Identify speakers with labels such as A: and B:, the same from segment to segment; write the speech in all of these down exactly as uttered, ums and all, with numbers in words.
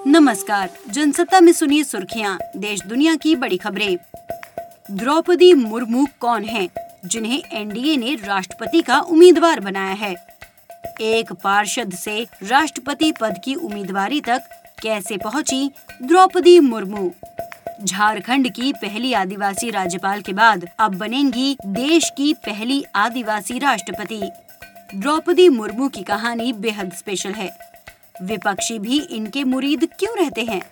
A: नमस्कार, जनसत्ता में सुनिए सुर्खियां, देश दुनिया की बड़ी खबरें। द्रौपदी मुर्मू कौन हैं, जिन्हें एनडीए ने राष्ट्रपति का उम्मीदवार बनाया है? एक पार्षद से राष्ट्रपति पद की उम्मीदवारी तक कैसे पहुंची द्रौपदी मुर्मू? झारखंड की पहली आदिवासी राज्यपाल के बाद अब बनेंगी देश की पहली आदिवासी राष्ट्रपति। द्रौपदी मुर्मू की कहानी बेहद स्पेशल है। विपक्षी भी इनके मुरीद क्यों रहते हैं?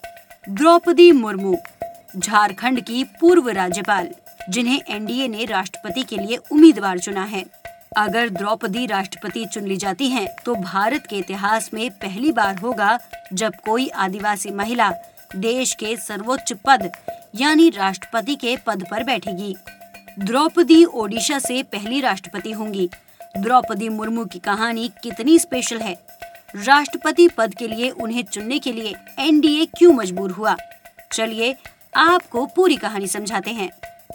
A: द्रौपदी मुर्मू झारखंड की पूर्व राज्यपाल, जिन्हें एनडीए ने राष्ट्रपति के लिए उम्मीदवार चुना है। अगर द्रौपदी राष्ट्रपति चुन ली जाती हैं, तो भारत के इतिहास में पहली बार होगा जब कोई आदिवासी महिला देश के सर्वोच्च पद यानी राष्ट्रपति के पद पर बैठेगी। द्रौपदी ओडिशा से पहली राष्ट्रपति होंगी। द्रौपदी मुर्मू की कहानी कितनी स्पेशल है? राष्ट्रपति पद के लिए उन्हें चुनने के लिए एनडीए क्यों मजबूर हुआ? चलिए आपको पूरी कहानी समझाते हैं।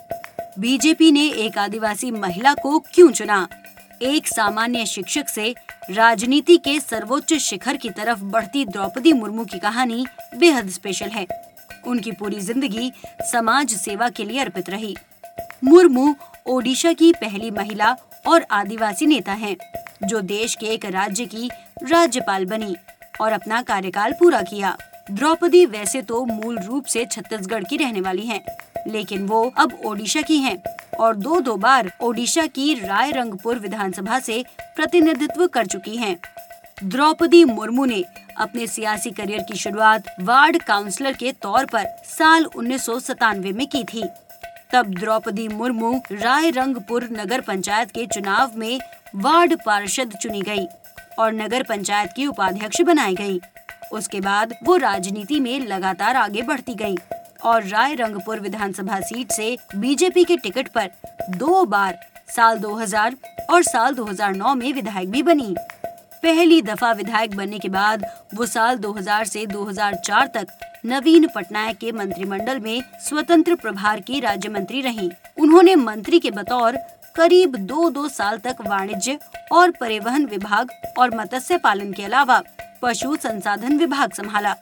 A: बीजेपी ने एक आदिवासी महिला को क्यों चुना? एक सामान्य शिक्षक से राजनीति के सर्वोच्च शिखर की तरफ बढ़ती द्रौपदी मुर्मू की कहानी बेहद स्पेशल है। उनकी पूरी जिंदगी समाज सेवा के लिए अर्पित रही। मुर्मू ओडिशा की पहली महिला और आदिवासी नेता हैं, जो देश के एक राज्य की राज्यपाल बनी और अपना कार्यकाल पूरा किया। द्रौपदी वैसे तो मूल रूप से छत्तीसगढ़ की रहने वाली हैं, लेकिन वो अब ओडिशा की हैं और दो दो बार ओडिशा की रायरंगपुर विधानसभा से प्रतिनिधित्व कर चुकी हैं। द्रौपदी मुर्मू ने अपने सियासी करियर की शुरुआत वार्ड काउंसलर के तौर पर साल उन्नीस सौ सतानवे में की थी। तब द्रौपदी मुर्मू रायरंगपुर नगर पंचायत के चुनाव में वार्ड पार्षद चुनी गई और नगर पंचायत की उपाध्यक्ष बनाई गई। उसके बाद वो राजनीति में लगातार आगे बढ़ती गई और रायरंगपुर विधानसभा सीट से बीजेपी के टिकट पर दो बार साल दो हज़ार और साल दो हज़ार नौ में विधायक भी बनी। पहली दफा विधायक बनने के बाद वो साल दो हज़ार से दो हज़ार चार तक नवीन पटनायक के मंत्रिमंडल में स्वतंत्र प्रभार की राज्य मंत्री रहीं। उन्होंने मंत्री के बतौर करीब दो दो साल तक वाणिज्य और परिवहन विभाग और मत्स्य पालन के अलावा पशु संसाधन विभाग संभाला।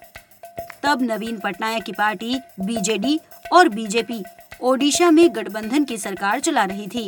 A: तब नवीन पटनायक की पार्टी बीजेडी और बीजेपी ओडिशा में गठबंधन की सरकार चला रही थी।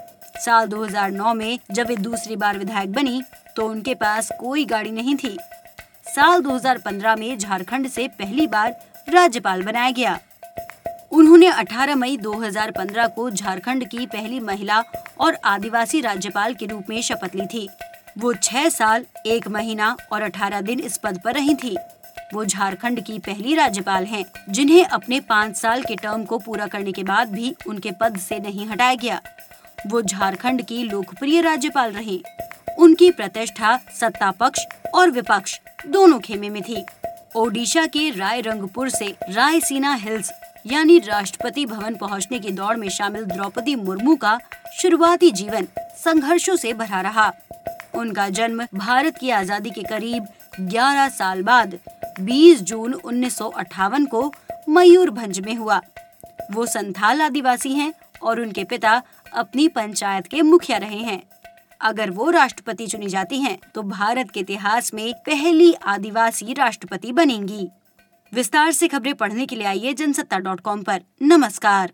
A: साल दो हज़ार नौ में जब वे दूसरी बार विधायक बनी, तो उनके पास कोई गाड़ी नहीं थी। साल दो हज़ार पंद्रह में झारखंड से पहली बार राज्यपाल बनाया गया। उन्होंने अठारह मई दो हज़ार पंद्रह को झारखंड की पहली महिला और आदिवासी राज्यपाल के रूप में शपथ ली थी। वो छह साल एक महीना और अठारह दिन इस पद पर रही थी। वो झारखंड की पहली राज्यपाल हैं, जिन्हें अपने पाँच साल के टर्म को पूरा करने के बाद भी उनके पद से नहीं हटाया गया। वो झारखंड की लोकप्रिय राज्यपाल रहीं। उनकी प्रतिष्ठा सत्ता पक्ष और विपक्ष दोनों खेमे में थी। ओडिशा के रायरंगपुर से रायसीना हिल्स यानी राष्ट्रपति भवन पहुंचने की दौड़ में शामिल द्रौपदी मुर्मू का शुरुआती जीवन संघर्षों से भरा रहा। उनका जन्म भारत की आजादी के करीब ग्यारह साल बाद बीस जून उन्नीस सौ अट्ठावन को मयूरभंज में हुआ। वो संथाल आदिवासी हैं और उनके पिता अपनी पंचायत के मुखिया रहे हैं। अगर वो राष्ट्रपति चुनी जाती हैं, तो भारत के इतिहास में पहली आदिवासी राष्ट्रपति बनेंगी। विस्तार से खबरें पढ़ने के लिए आइए जनसत्ता डॉट कॉम पर। नमस्कार।